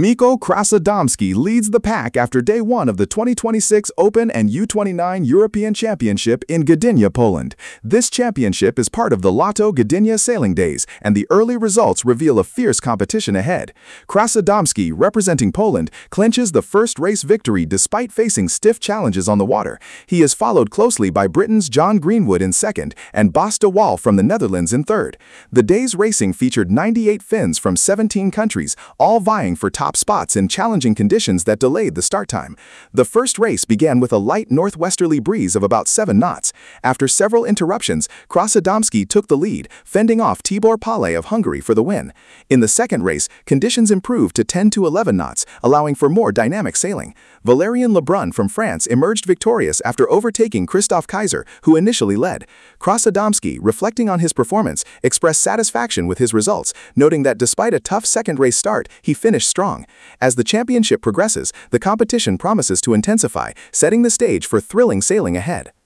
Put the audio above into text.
Mikko Krasodomski leads the pack after day one of the 2026 Open and U29 European Championship in Gdynia, Poland. This championship is part of the Lotto Gdynia Sailing Days, and the early results reveal a fierce competition ahead. Krasodomski, representing Poland, clinches the first race victory despite facing stiff challenges on the water. He is followed closely by Britain's John Greenwood in second and Bas de Waal from the Netherlands in third. The day's racing featured 98 Finns from 17 countries, all vying for top spots in challenging conditions that delayed the start time. The first race began with a light northwesterly breeze of about 7 knots. After several interruptions, Krasodomski took the lead, fending off Tibor Pale of Hungary for the win. In the second race, conditions improved to 10 to 11 knots, allowing for more dynamic sailing. Valérien Lebrun from France emerged victorious after overtaking Christophe Kaiser, who initially led. Krasodomski, reflecting on his performance, expressed satisfaction with his results, noting that despite a tough second race start, he finished strong. As the championship progresses, the competition promises to intensify, setting the stage for thrilling sailing ahead.